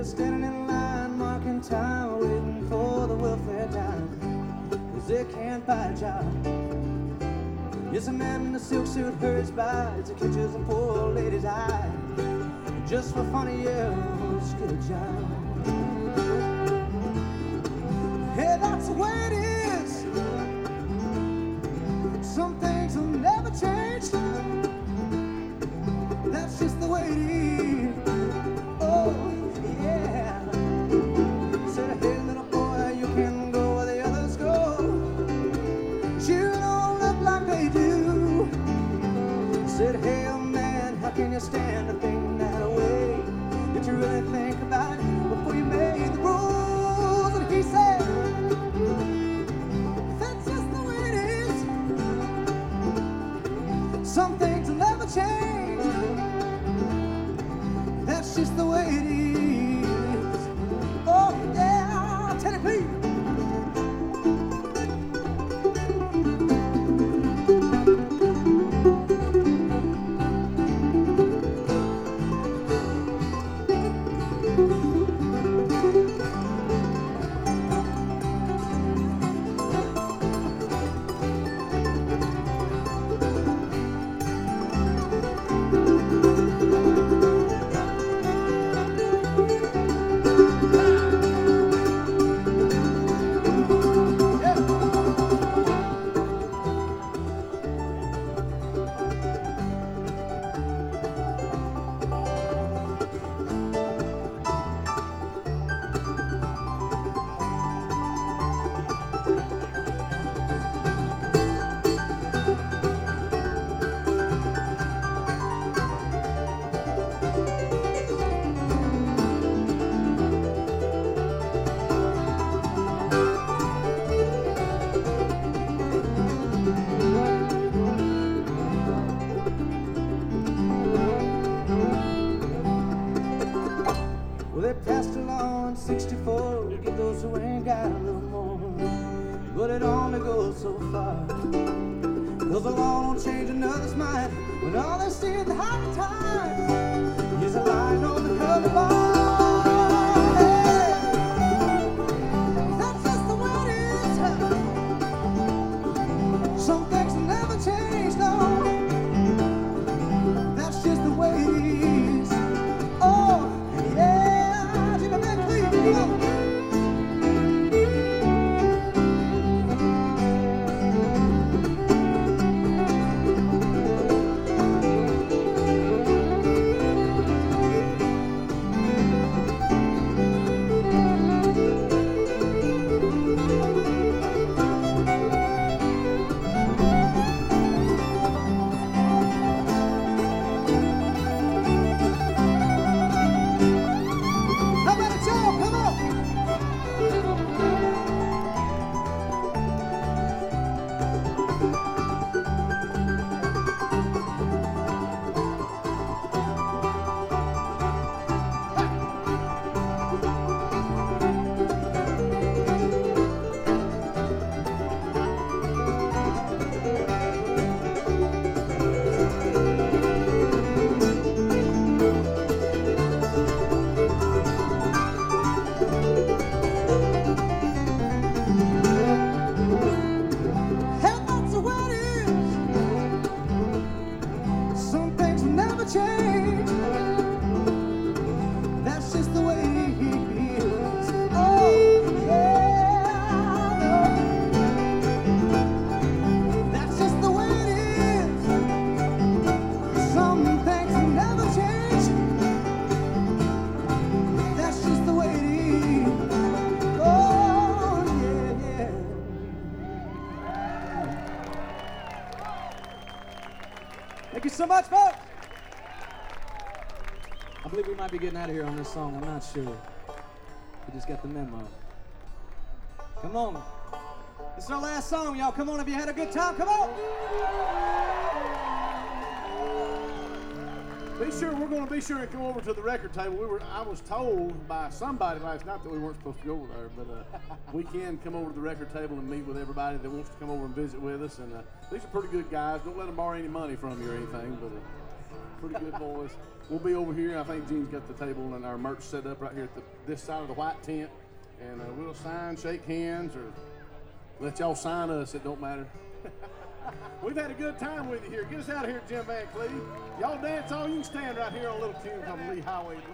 standing in line, marking time, waiting for the welfare dime, 'cause they can't buy a job. Yes, a man in a silk suit hurries by as he catches a poor lady's eye. Just for fun, he yells, "Get a job." Hey, that's the way it is. Some things will never change. That's just the way it is. Oh, yeah. Said, "Hey, little boy, you can go where the others go. You don't look like they do." Said, "Hey, old man, how can you stand to think that way? Did you really think about it before you made the rules?" And he said, "That's just the way it is. Some things will never change. That's just the way it is." Oh, yeah, Teddy P. Well, they passed a law in 64 to get those who ain't got a little more. But it only goes so far, 'cause the law don't change another's mind when all they see at the high time is a line on the cover bar. Hey, that's just the way it is. Some things will never change, no. That's just the way it is. Oh, yeah. Change. That's just the way it is. Oh, yeah. That's just the way it is. Some things will never change. That's just the way it is. Oh, yeah, yeah. Thank you so much, folks. I believe we might be getting out of here on this song. I'm not sure. We just got the memo. Come on. This is our last song, y'all. Come on, if you had a good time, come on. We're going to be sure and come over to the record table. I was told by somebody last night that we weren't supposed to go over there, but we can come over to the record table and meet with everybody that wants to come over and visit with us. And these are pretty good guys. Don't let them borrow any money from you or anything, but pretty good boys. we'll be over here. I think Gene's got the table and our merch set up right here at this side of the white tent. And we'll sign, shake hands, or let y'all sign us. It don't matter. We've had a good time with you here. Get us out of here, Jim Van Cleve. Y'all dance all. You can stand right here on a little tune called Lee Highway Blues.